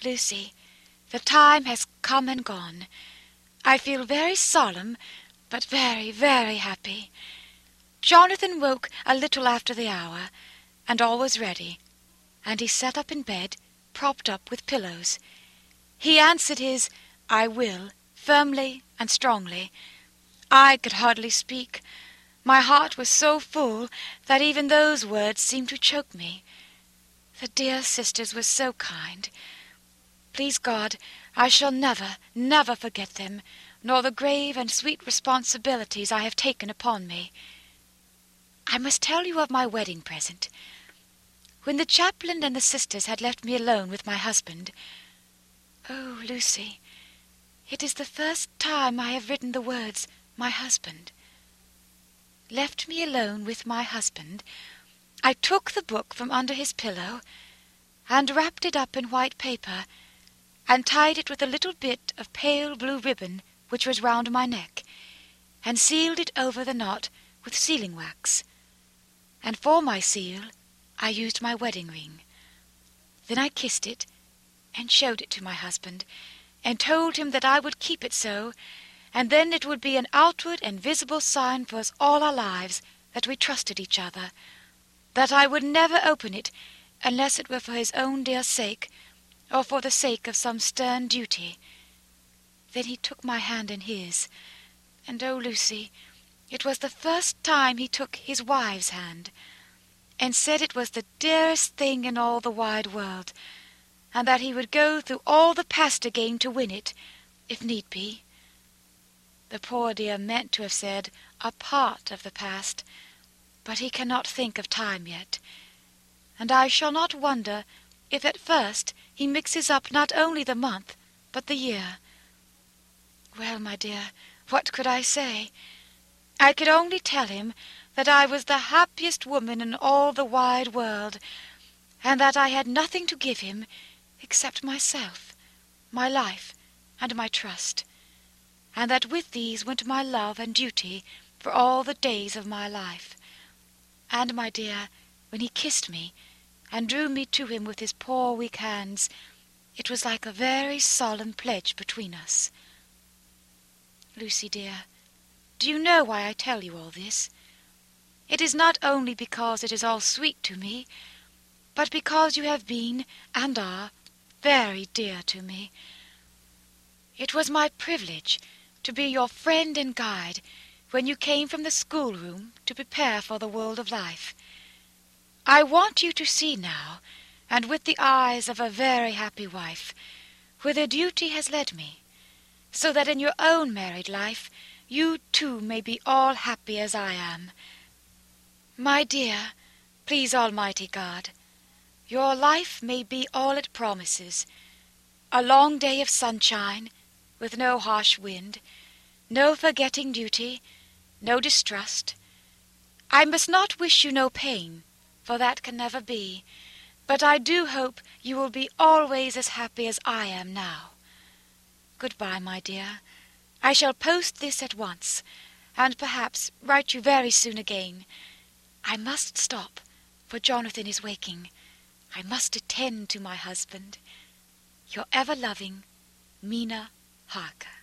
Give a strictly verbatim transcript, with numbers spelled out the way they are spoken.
Lucy, the time has come and gone. I feel very solemn, but very, very happy. Jonathan woke a little after the hour, and all was ready, and he sat up in bed, propped up with pillows. He answered his "I will" firmly and strongly. I could hardly speak. My heart was so full that even those words seemed to choke me. The dear sisters were so kind. Please God, I shall never, never forget them, nor the grave and sweet responsibilities I have taken upon me. I must tell you of my wedding present. When the chaplain and the sisters had left me alone with my husband— oh, Lucy, it is the first time I have written the words "my husband." Left me alone with my husband, I took the book from under his pillow, and wrapped it up in white paper, and tied it with a little bit of pale blue ribbon which was round my neck, and sealed it over the knot with sealing wax. And for my seal I used my wedding ring. Then I kissed it, and showed it to my husband, and told him that I would keep it so, and then it would be an outward and visible sign for us all our lives that we trusted each other, that I would never open it unless it were for his own dear sake, or for the sake of some stern duty. Then he took my hand in his, and oh, Lucy, it was the first time he took his wife's hand, and said it was the dearest thing in all the wide world, and that he would go through all the past again to win it, if need be. The poor dear meant to have said a part of the past, but he cannot think of time yet, and I shall not wonder if at first he mixes up not only the month, but the year. Well, my dear, what could I say? I could only tell him that I was the happiest woman in all the wide world, and that I had nothing to give him except myself, my life, and my trust, and that with these went my love and duty for all the days of my life. And, my dear, when he kissed me, and drew me to him with his poor weak hands, it was like a very solemn pledge between us. Lucy, dear, do you know why I tell you all this? It is not only because it is all sweet to me, but because you have been, and are, very dear to me. It was my privilege to be your friend and guide when you came from the schoolroom to prepare for the world of life. I want you to see now, and with the eyes of a very happy wife, whither duty has led me, so that in your own married life you too may be all happy as I am. My dear, please Almighty God, your life may be all it promises, a long day of sunshine, with no harsh wind, no forgetting duty, no distrust. I must not wish you no pain, for that can never be, but I do hope you will be always as happy as I am now. Good-bye, my dear. I shall post this at once, and perhaps write you very soon again. I must stop, for Jonathan is waking. I must attend to my husband. Your ever-loving Mina Harker.